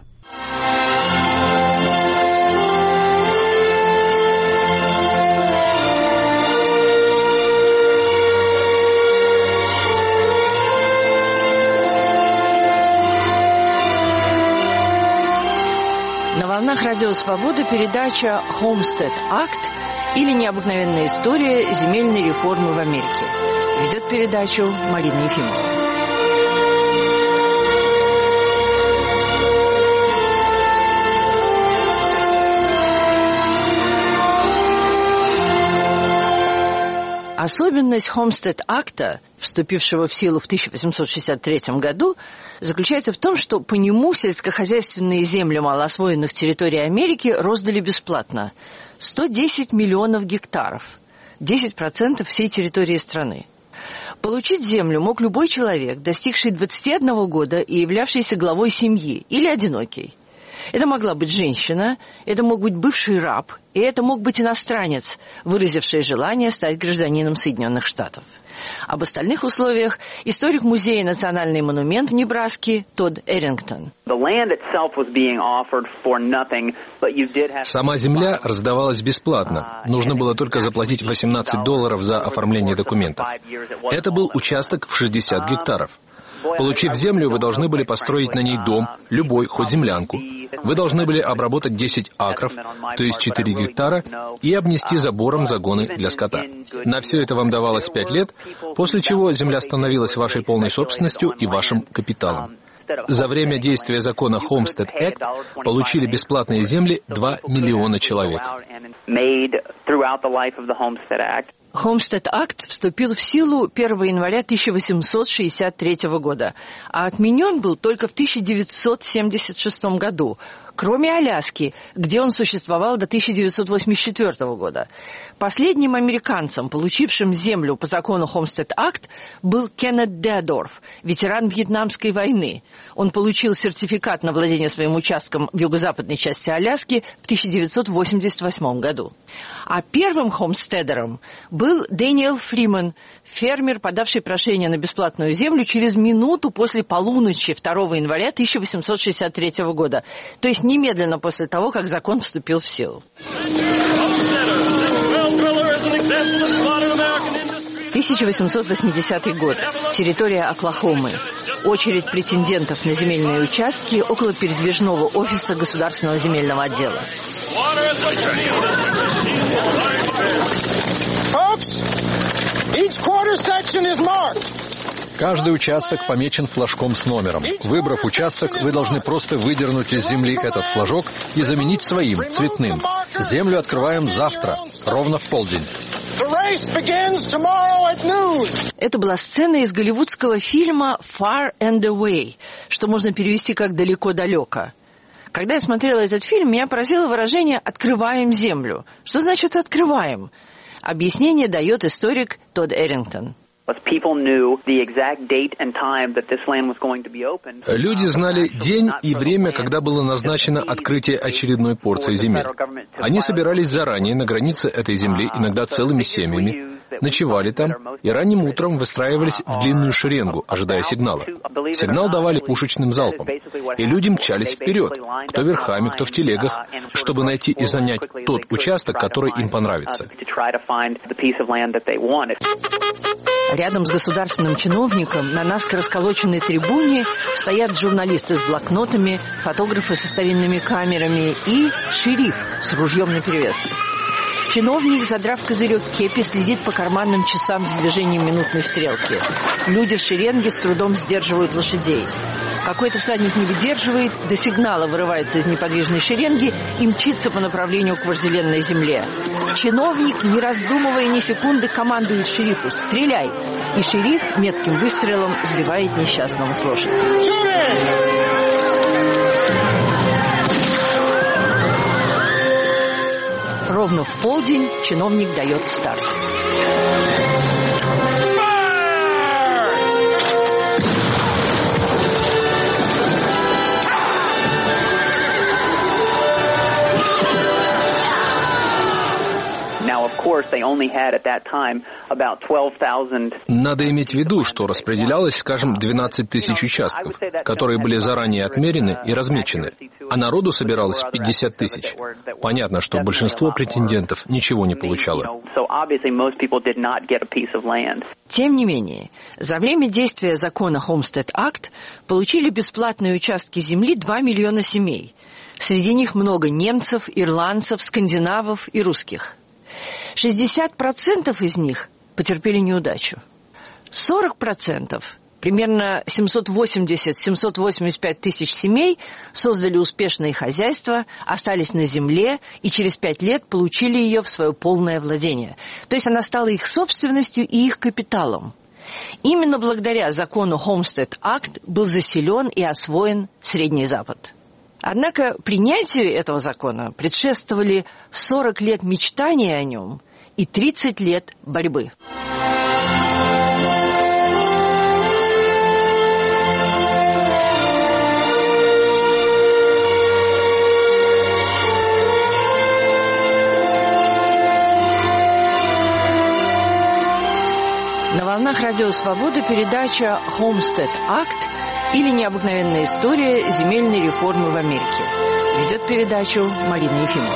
Speaker 23: На волнах Радио Свобода передача Homestead Act или необыкновенная история земельной реформы в Америке. Ведет передачу Марина Ефимова. Особенность Homestead Act'а, вступившего в силу в 1863 году, заключается в том, что по нему сельскохозяйственные земли малоосвоенных территорий Америки роздали бесплатно. 110 миллионов гектаров, 10% всей территории страны. Получить землю мог любой человек, достигший 21 года и являвшийся главой семьи, или одинокий. Это могла быть женщина, это мог быть бывший раб, и это мог быть иностранец, выразивший желание стать гражданином Соединенных Штатов. Об остальных условиях историк музея «Национальный монумент» в Небраске Тодд Эрингтон.
Speaker 3: Сама земля раздавалась бесплатно. Нужно было только заплатить $18 за оформление документов. Это был участок в 60 гектаров. Получив землю, вы должны были построить на ней дом, любой, хоть землянку. Вы должны были обработать 10 акров, то есть 4 гектара, и обнести забором загоны для скота. На все это вам давалось 5 лет, после чего земля становилась вашей полной собственностью и вашим капиталом. За время действия закона Homestead Act получили бесплатные земли 2 миллиона человек.
Speaker 23: Homestead Act вступил в силу 1 января 1863 года, а отменен был только в 1976 году, кроме Аляски, где он существовал до 1984 года. Последним американцем, получившим землю по закону Homestead Act, был Кеннет Деодорф, ветеран Вьетнамской войны. Он получил сертификат на владение своим участком в юго-западной части Аляски в 1988 году. А первым хомстедером был Дэниел Фриман, фермер, подавший прошение на бесплатную землю через минуту после полуночи 2 января 1863 года, то есть немедленно после того, как закон вступил в силу. В 1880 год. Территория Оклахомы. Очередь претендентов на земельные участки около передвижного офиса Государственного земельного отдела.
Speaker 3: Каждый участок помечен флажком с номером. Выбрав участок, вы должны просто выдернуть из земли этот флажок и заменить своим, цветным. Землю открываем завтра, ровно в полдень.
Speaker 23: Это была сцена из голливудского фильма «Far and Away», что можно перевести как «далеко-далеко». Когда я смотрела этот фильм, меня поразило выражение «открываем землю». Что значит «открываем»? Объяснение дает историк Тодд Эрингтон.
Speaker 3: Люди знали день и время, когда было назначено открытие очередной порции земель. Они собирались заранее на границе этой земли, иногда целыми семьями, ночевали там и ранним утром выстраивались в длинную шеренгу, ожидая сигнала. Сигнал давали пушечным залпом, и люди мчались вперед, кто верхами, кто в телегах, чтобы найти и занять тот участок, который им понравится.
Speaker 23: Рядом с государственным чиновником на наскоро расколоченной трибуне стоят журналисты с блокнотами, фотографы со старинными камерами и шериф с ружьем наперевес. Чиновник, задрав козырек кепи, следит по карманным часам с движением минутной стрелки. Люди в шеренге с трудом сдерживают лошадей. Какой-то всадник не выдерживает, до сигнала вырывается из неподвижной шеренги и мчится по направлению к вожделенной земле. Чиновник, не раздумывая ни секунды, командует шерифу «Стреляй!» И шериф метким выстрелом сбивает несчастного с лошади. Ровно в полдень чиновник дает старт.
Speaker 3: Надо иметь в виду, что распределялось, скажем, 12 тысяч участков, которые были заранее отмерены и размечены, а народу собиралось 50 тысяч. Понятно, что большинство претендентов ничего не получало.
Speaker 23: Тем не менее, за время действия закона Homestead Act получили бесплатные участки земли 2 миллиона семей. Среди них много немцев, ирландцев, скандинавов и русских. 60% из них потерпели неудачу. 40%, примерно 780-785 тысяч семей, создали успешные хозяйства, остались на земле и через 5 лет получили ее в свое полное владение. То есть она стала их собственностью и их капиталом. Именно благодаря закону Homestead Act был заселен и освоен Средний Запад. Однако принятию этого закона предшествовали 40 лет мечтания о нем и 30 лет борьбы. На волнах Радио Свобода передача Homestead Act или необыкновенная история земельной реформы в Америке. Ведет передачу Марина Ефимова.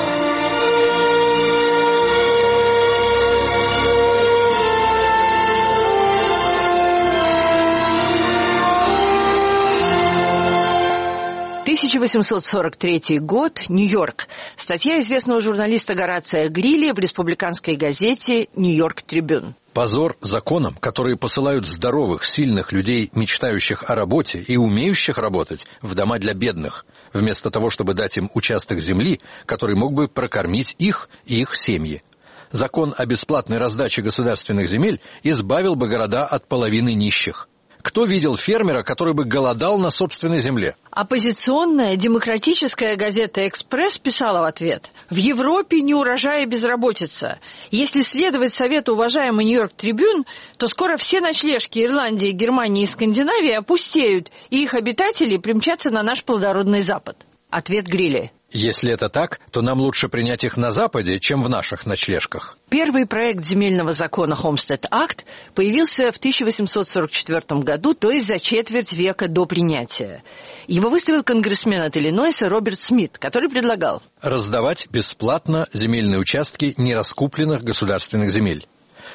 Speaker 23: «1843 год. Нью-Йорк». Статья известного журналиста Горация Грилли в республиканской газете «Нью-Йорк Трибюн».
Speaker 3: Позор законам, которые посылают здоровых, сильных людей, мечтающих о работе и умеющих работать, в дома для бедных, вместо того, чтобы дать им участок земли, который мог бы прокормить их и их семьи. Закон о бесплатной раздаче государственных земель избавил бы города от половины нищих. Кто видел фермера, который бы голодал на собственной земле?
Speaker 23: Оппозиционная демократическая газета «Экспресс» писала в ответ: «В Европе не урожай и безработица. Если следовать совету уважаемый «Нью-Йорк Трибюн», то скоро все ночлежки Ирландии, Германии и Скандинавии опустеют, и их обитатели примчатся на наш плодородный Запад». Ответ Грилли:
Speaker 3: Если это так, то нам лучше принять их на Западе, чем в наших ночлежках.
Speaker 23: Первый проект земельного закона Homestead Act появился в 1844 году, то есть за четверть века до принятия. Его выставил конгрессмен от Иллинойса Роберт Смит, который предлагал
Speaker 3: раздавать бесплатно земельные участки нераскупленных государственных земель.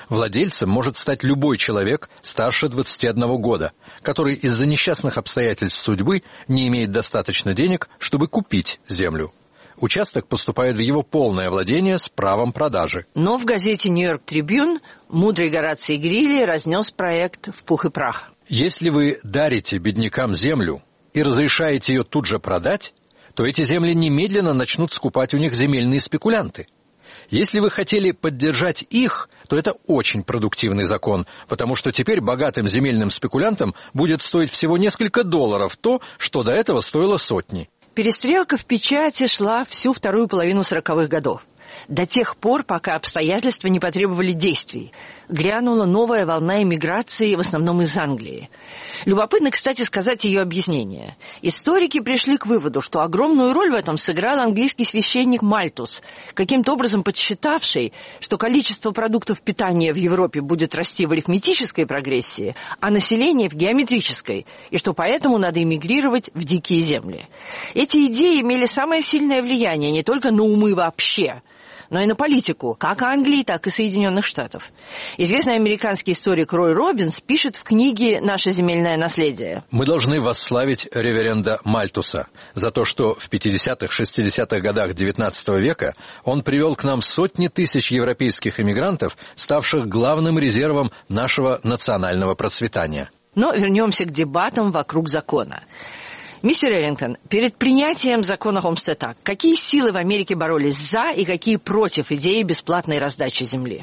Speaker 3: Владельцем может стать любой человек старше 21 года, который из-за несчастных обстоятельств судьбы не имеет достаточно денег, чтобы купить землю. Участок поступает в его полное владение с правом продажи.
Speaker 23: Но в газете «Нью-Йорк Трибюн» мудрый Гораций Грилли разнес проект в пух и прах.
Speaker 3: Если вы дарите беднякам землю и разрешаете ее тут же продать, то эти земли немедленно начнут скупать у них земельные спекулянты. Если вы хотели поддержать их, то это очень продуктивный закон, потому что теперь богатым земельным спекулянтам будет стоить всего несколько долларов то, что до этого стоило сотни.
Speaker 23: Перестрелка в печати шла всю вторую половину 40-х годов. До тех пор, пока обстоятельства не потребовали действий. Грянула новая волна эмиграции, в основном из Англии. Любопытно, кстати, сказать ее объяснение. Историки пришли к выводу, что огромную роль в этом сыграл английский священник Мальтус, каким-то образом подсчитавший, что количество продуктов питания в Европе будет расти в арифметической прогрессии, а население в геометрической, и что поэтому надо эмигрировать в дикие земли. Эти идеи имели самое сильное влияние не только на умы вообще, но и на политику, как Англии, так и Соединенных Штатов. Известный американский историк Рой Робинс пишет в книге «Наше земельное наследие».
Speaker 3: Мы должны восславить реверенда Мальтуса за то, что в 50-х-60-х годах XIX века он привел к нам сотни тысяч европейских эмигрантов, ставших главным резервом нашего национального процветания.
Speaker 23: Но вернемся к дебатам вокруг закона. Мистер Эллингтон, перед принятием закона Homestead Act какие силы в Америке боролись за и какие против идеи бесплатной раздачи земли?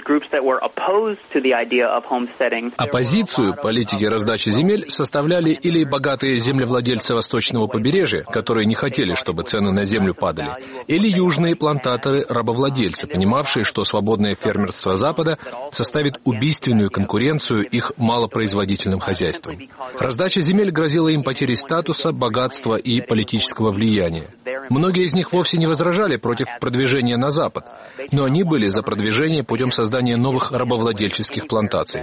Speaker 3: Оппозицию политике раздачи земель составляли или богатые землевладельцы восточного побережья, которые не хотели, чтобы цены на землю падали, или южные плантаторы-рабовладельцы, понимавшие, что свободное фермерство Запада составит убийственную конкуренцию их малопроизводительным хозяйствам. Раздача земель грозила им потерей статуса, богатства и политического влияния. Многие из них вовсе не возражали против продвижения на Запад, но они были за продвижение путем создания новых рабовладельческих плантаций.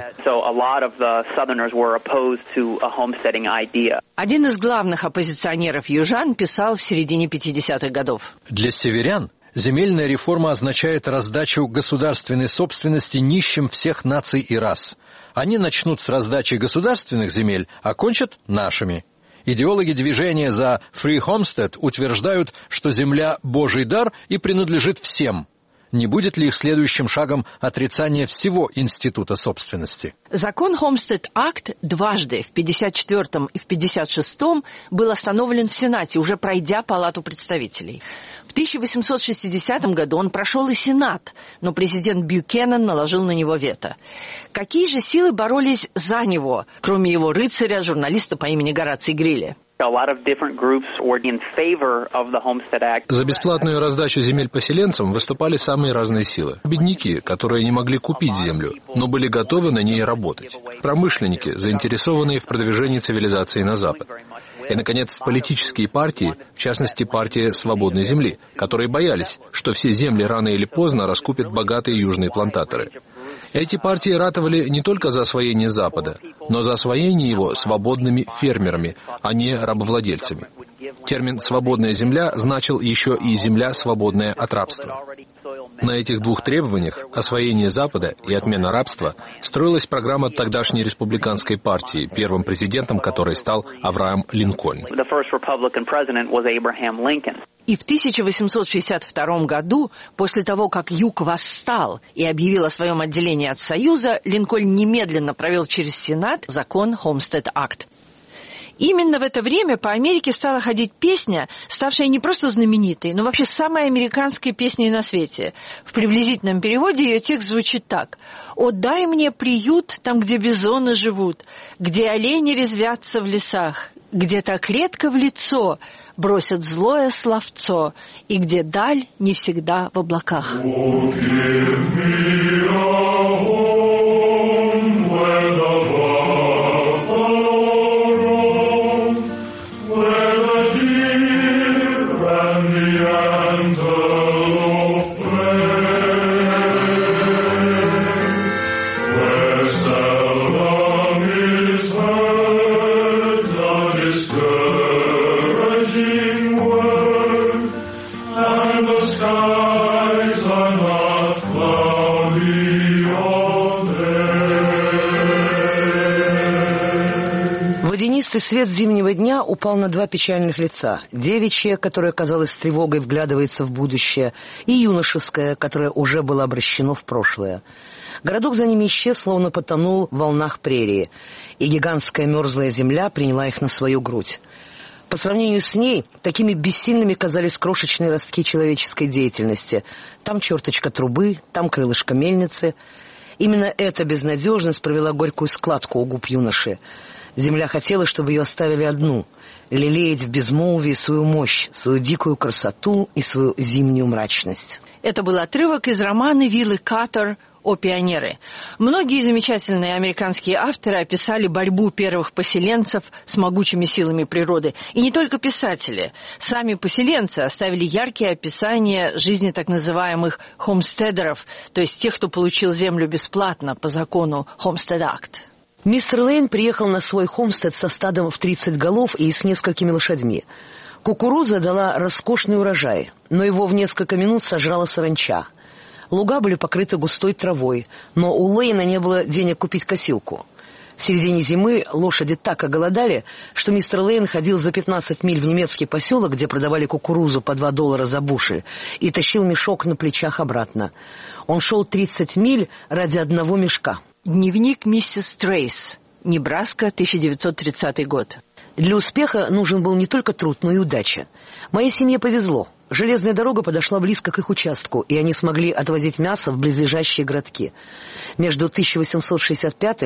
Speaker 23: Один из главных оппозиционеров южан писал в середине 50-х годов.
Speaker 3: Для северян земельная реформа означает раздачу государственной собственности нищим всех наций и рас. Они начнут с раздачи государственных земель, а кончат нашими. Идеологи движения за Free Homestead утверждают, что земля – Божий дар и принадлежит всем. Не будет ли их следующим шагом отрицание всего института собственности?
Speaker 23: Закон Homestead Act дважды, в 1954 и в 1956, был остановлен в Сенате, уже пройдя Палату представителей. В 1860 году он прошел и Сенат, но президент Бьюкенен наложил на него вето. Какие же силы боролись за него, кроме его рыцаря, журналиста по имени Гораций Грилли?
Speaker 3: За бесплатную раздачу земель поселенцам выступали самые разные силы. Бедняки, которые не могли купить землю, но были готовы на ней работать. Промышленники, заинтересованные в продвижении цивилизации на Запад. И, наконец, политические партии, в частности, партия «Свободной земли», которые боялись, что все земли рано или поздно раскупят богатые южные плантаторы. Эти партии ратовали не только за освоение Запада, но за освоение его свободными фермерами, а не рабовладельцами. Термин «свободная земля» значил еще и «земля, свободная от рабства». На этих двух требованиях, освоение Запада и отмена рабства, строилась программа тогдашней республиканской партии, первым президентом которой стал Авраам Линкольн.
Speaker 23: И в 1862 году, после того, как Юг восстал и объявил о своем отделении от Союза, Линкольн немедленно провел через Сенат закон Homestead Act. Именно в это время по Америке стала ходить песня, ставшая не просто знаменитой, но вообще самой американской песней на свете. В приблизительном переводе ее текст звучит так: «О, дай мне приют там, где бизоны живут, где олени резвятся в лесах, где так редко в лицо бросят злое словцо, и где даль не всегда в облаках».
Speaker 7: And the skies are not cloudy.
Speaker 24: Тускло-серебристый свет зимнего дня упал на два печальных лица. Девичье, которое, казалось, с тревогой вглядывается в будущее, и юношеское, которое уже было обращено в прошлое. Городок за ними исчез, словно потонул в волнах прерии, и гигантская мерзлая земля приняла их на свою грудь. По сравнению с ней, такими бессильными казались крошечные ростки человеческой деятельности. Там черточка трубы, там крылышко мельницы. Именно эта безнадежность провела горькую складку у губ юноши. Земля хотела, чтобы ее оставили одну, лелеять в безмолвии свою мощь, свою дикую красоту и свою зимнюю мрачность.
Speaker 23: Это был отрывок из романа Виллы Картер «О пионеры». Многие замечательные американские авторы описали борьбу первых поселенцев с могучими силами природы. И не только писатели. Сами поселенцы оставили яркие описания жизни так называемых хомстедеров, то есть тех, кто получил землю бесплатно по закону Homestead Act.
Speaker 24: Мистер Лейн приехал на свой хомстед со стадом в 30 голов и с несколькими лошадьми. Кукуруза дала роскошный урожай, но его в несколько минут сожрала саранча. Луга были покрыты густой травой, но у Лейна не было денег купить косилку. В середине зимы лошади так оголодали, что мистер Лейн ходил за 15 миль в немецкий поселок, где продавали кукурузу по $2 за бушель, и тащил мешок на плечах обратно. Он шел 30 миль ради одного мешка.
Speaker 23: Дневник миссис Трейс. Небраска, 1930 год.
Speaker 24: Для успеха нужен был не только труд, но и удача. Моей семье повезло. Железная дорога подошла близко к их участку, и они смогли отвозить мясо в близлежащие городки. Между 1865 и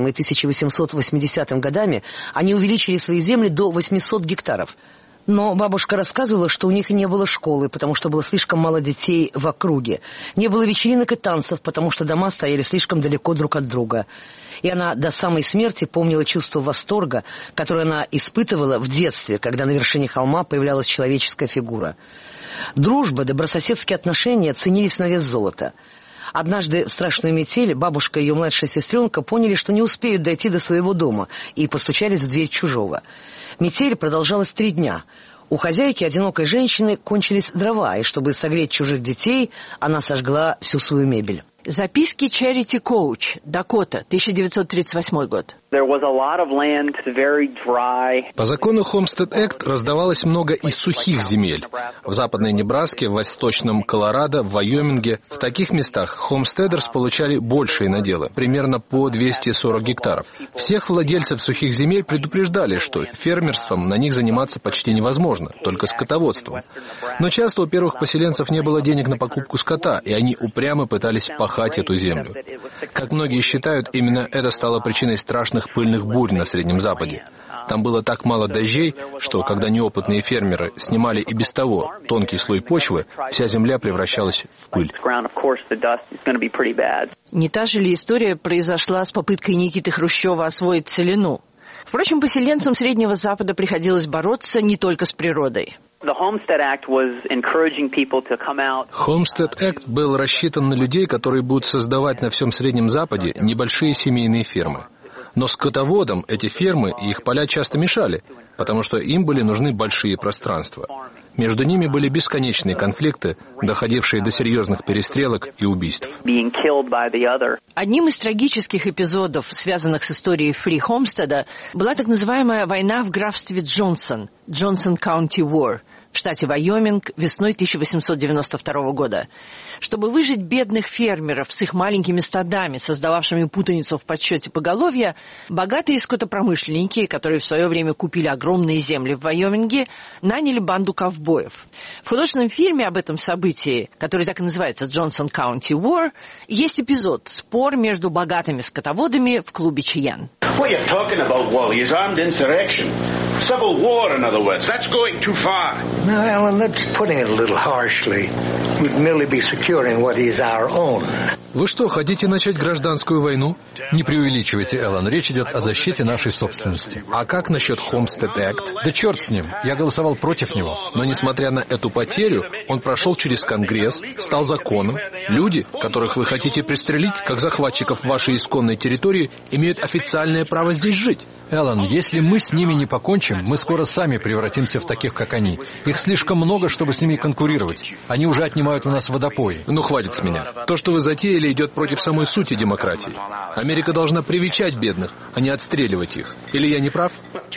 Speaker 24: 1880 годами они увеличили свои земли до 800 гектаров. Но бабушка рассказывала, что у них и не было школы, потому что было слишком мало детей в округе. Не было вечеринок и танцев, потому что дома стояли слишком далеко друг от друга. И она до самой смерти помнила чувство восторга, которое она испытывала в детстве, когда на вершине холма появлялась человеческая фигура. Дружба, добрососедские отношения ценились на вес золота. Однажды в страшную метель бабушка и ее младшая сестренка поняли, что не успеют дойти до своего дома, и постучались в дверь чужого. Метель продолжалась 3 дня. У хозяйки, одинокой женщины, кончились дрова, и чтобы согреть чужих детей, она сожгла всю свою мебель.
Speaker 23: Записки Чарити Коуч, Дакота, 1938 год.
Speaker 3: По закону Homestead Act раздавалось много и сухих земель. В западной Небраске, в восточном Колорадо, в Вайоминге. В таких местах хомстедерс получали большие наделы, примерно по 240 гектаров. Всех владельцев сухих земель предупреждали, что фермерством на них заниматься почти невозможно, только скотоводством. Но часто у первых поселенцев не было денег на покупку скота, и они упрямо пытались пахать эту землю. Как многие считают, именно это стало причиной страшных пыльных бурь на Среднем Западе. Там было так мало дождей, что, когда неопытные фермеры снимали и без того тонкий слой почвы, вся земля превращалась в пыль.
Speaker 23: Не та же ли история произошла с попыткой Никиты Хрущева освоить целину? Впрочем, поселенцам Среднего Запада приходилось бороться не только с природой.
Speaker 3: Homestead Act был рассчитан на людей, которые будут создавать на всем Среднем Западе небольшие семейные фермы. Но скотоводам эти фермы и их поля часто мешали, потому что им были нужны большие пространства. Между ними были бесконечные конфликты, доходившие до серьезных перестрелок и убийств.
Speaker 23: Одним из трагических эпизодов, связанных с историей Фри Хомстеда, была так называемая война в графстве Джонсон, Johnson County War, в штате Вайоминг весной 1892 года. Чтобы выжить бедных фермеров с их маленькими стадами, создававшими путаницу в подсчете поголовья, богатые скотопромышленники, которые в свое время купили огромные земли в Вайоминге, наняли банду ковбоев. В художественном фильме об этом событии, который так и называется «Johnson County War», есть эпизод «Спор между богатыми скотоводами в клубе Чиян».
Speaker 7: What you're talking about, Wally, is armed insurrection. Civil war, in other words. That's going too far.
Speaker 8: No, Alan, that's putting it a little harshly. We'd merely be securing what is our own.
Speaker 3: Вы что, хотите начать гражданскую войну? Не преувеличивайте, Эллен, речь идет о защите нашей собственности. А как насчет Homestead Act?
Speaker 22: Да черт с ним, я голосовал против него.
Speaker 3: Но несмотря на эту потерю, он прошел через Конгресс, стал законом. Люди, которых вы хотите пристрелить, как захватчиков вашей исконной территории, имеют официальное право здесь жить.
Speaker 22: Эллен, если мы с ними не покончим, будущем мы скоро сами превратимся в таких, как они. Их слишком много, чтобы с ними конкурировать. Они уже отнимают у нас водопои.
Speaker 3: Ну, хватит с меня. То, что вы затеяли, идет против самой сути демократии. Америка должна привечать бедных, а не отстреливать их. Или я не прав?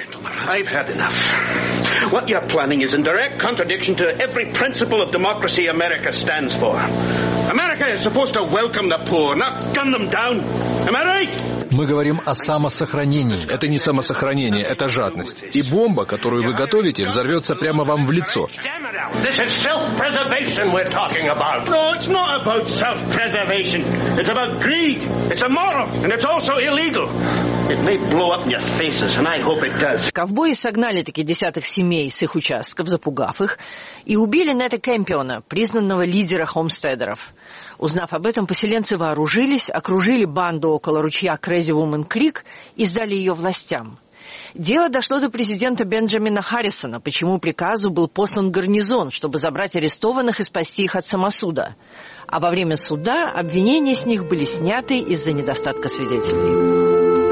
Speaker 7: What you're planning is in direct contradiction to every principle of democracy America stands for. America is supposed to welcome the poor, not gun them down. Am I right?
Speaker 22: Мы говорим о самосохранении.
Speaker 3: Это не самосохранение, это жадность. И бомба, которую вы готовите, взорвется прямо вам в лицо.
Speaker 7: This is self-preservation we're talking about. No, it's not about self-preservation. It's about greed. It's immoral, and it's also illegal. It may blow up in your faces, and I hope it does.
Speaker 23: Ковбои согнали таки десятых семей с их участков, запугав их, и убили Нета Кэмпиона, признанного лидера хомстедеров. Узнав об этом, поселенцы вооружились, окружили банду около ручья Crazy Woman Creek и сдали ее властям. Дело дошло до президента Бенджамина Харрисона, по чьему приказу был послан гарнизон, чтобы забрать арестованных и спасти их от самосуда. А во время суда обвинения с них были сняты из-за недостатка свидетелей.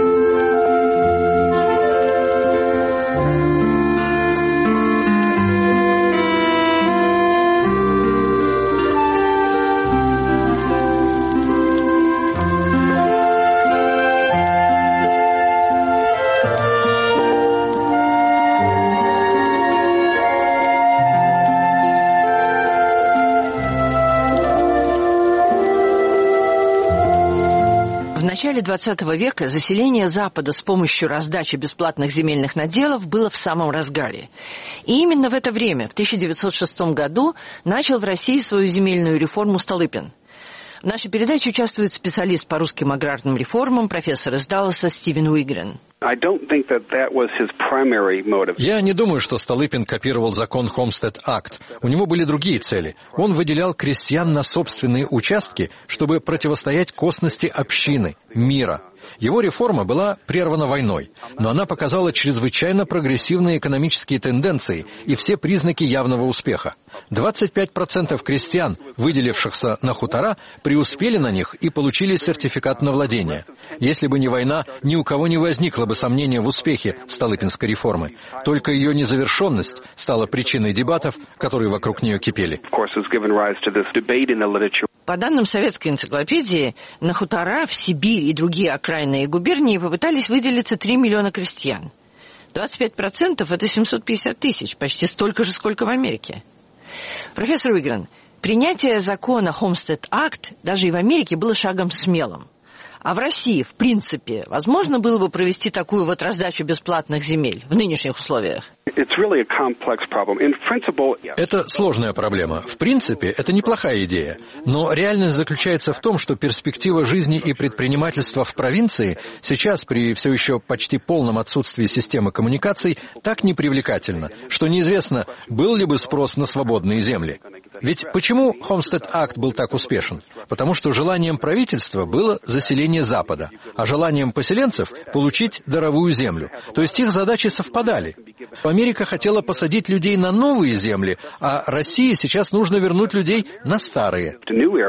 Speaker 23: В начале XX века заселение Запада с помощью раздачи бесплатных земельных наделов было в самом разгаре. И именно в это время, в 1906 году, начал в России свою земельную реформу Столыпин. В нашей передаче участвует специалист по русским аграрным реформам, профессор из Далласа Стивен Уигрен.
Speaker 22: Я не думаю, что Столыпин копировал закон Homestead Act. У него были другие цели. Он выделял крестьян на собственные участки, чтобы противостоять косности общины, мира. Его реформа была прервана войной, но она показала чрезвычайно прогрессивные экономические тенденции и все признаки явного успеха. 25% крестьян, выделившихся на хутора, преуспели на них и получили сертификат на владение. Если бы не война, ни у кого не возникло бы сомнения в успехе Столыпинской реформы. Только ее незавершенность стала причиной дебатов, которые вокруг нее кипели.
Speaker 23: По данным советской энциклопедии, на хутора в Сибирь и другие окраинные губернии попытались выделиться 3 миллиона крестьян. 25% – это 750 тысяч, почти столько же, сколько в Америке. Профессор Уигрен, принятие закона Homestead Act даже и в Америке было шагом смелым. А в России, в принципе, возможно было бы провести такую вот раздачу бесплатных земель в нынешних условиях?
Speaker 22: Это сложная проблема. В принципе, это неплохая идея. Но реальность заключается в том, что перспектива жизни и предпринимательства в провинции сейчас, при все еще почти полном отсутствии системы коммуникаций, так непривлекательна, что неизвестно, был ли бы спрос на свободные земли. Ведь почему Homestead Act был так успешен? Потому что желанием правительства было заселение Запада, а желанием поселенцев – получить даровую землю. То есть их задачи совпадали. Америка хотела посадить людей на новые земли, а России сейчас нужно вернуть людей на старые.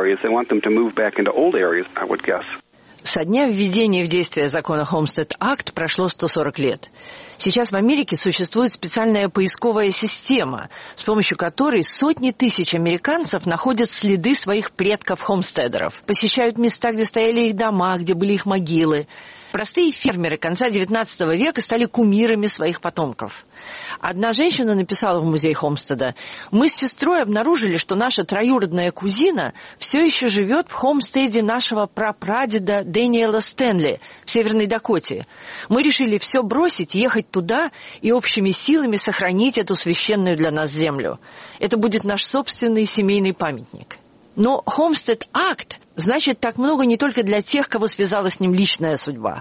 Speaker 23: Со дня введения в действие закона Homestead Act прошло 140 лет. Сейчас в Америке существует специальная поисковая система, с помощью которой сотни тысяч американцев находят следы своих предков-хомстедеров, посещают места, где стояли их дома, где были их могилы. Простые фермеры конца XIX века стали кумирами своих потомков. Одна женщина написала в музей Хомстеда: «Мы с сестрой обнаружили, что наша троюродная кузина все еще живет в Хомстеде нашего прапрадеда Дэниела Стэнли в Северной Дакоте. Мы решили все бросить, ехать туда и общими силами сохранить эту священную для нас землю. Это будет наш собственный семейный памятник». Но Homestead Act значит так много не только для тех, кого связала с ним личная судьба.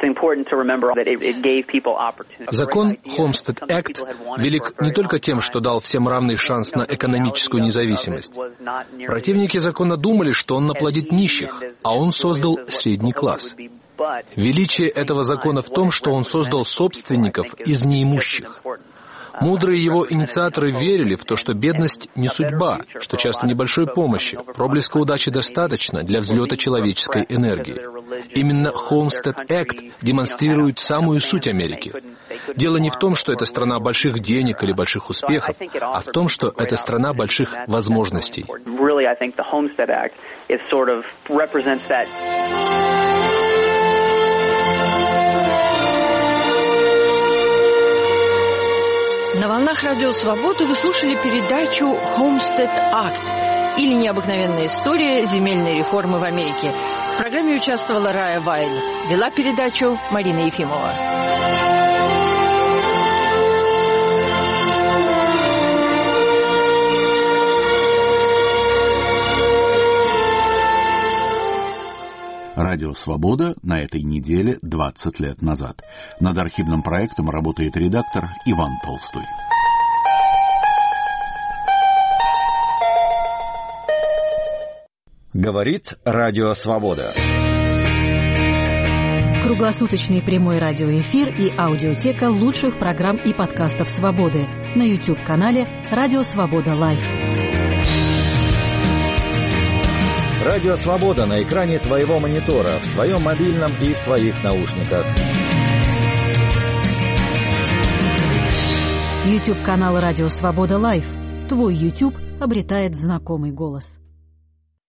Speaker 3: Закон Homestead Act велик не только тем, что дал всем равный шанс на экономическую независимость. Противники закона думали, что он наплодит нищих, а он создал средний класс. Величие этого закона в том, что он создал собственников из неимущих. Мудрые его инициаторы верили в то, что бедность не судьба, что часто небольшой помощи, проблеска удачи достаточно для взлета человеческой энергии. Именно Homestead Act демонстрирует самую суть Америки. Дело не в том, что это страна больших денег или больших успехов, а в том, что это страна больших возможностей.
Speaker 23: На волнах Радио Свободы вы слушали передачу Homestead Act или необыкновенная история земельной реформы в Америке. В программе участвовала Рая Вайль. Вела передачу Марина Ефимова.
Speaker 1: Радио «Свобода» на этой неделе 20 лет назад. Над архивным проектом работает редактор Иван Толстой.
Speaker 15: Говорит Радио Свобода.
Speaker 9: Круглосуточный прямой радиоэфир и аудиотека лучших программ и подкастов «Свободы» на YouTube-канале «Радио Свобода Лайв».
Speaker 15: Радио Свобода на экране твоего монитора, в твоем мобильном и в твоих наушниках.
Speaker 9: YouTube-канал «Радио Свобода Лайв». Твой YouTube обретает знакомый голос.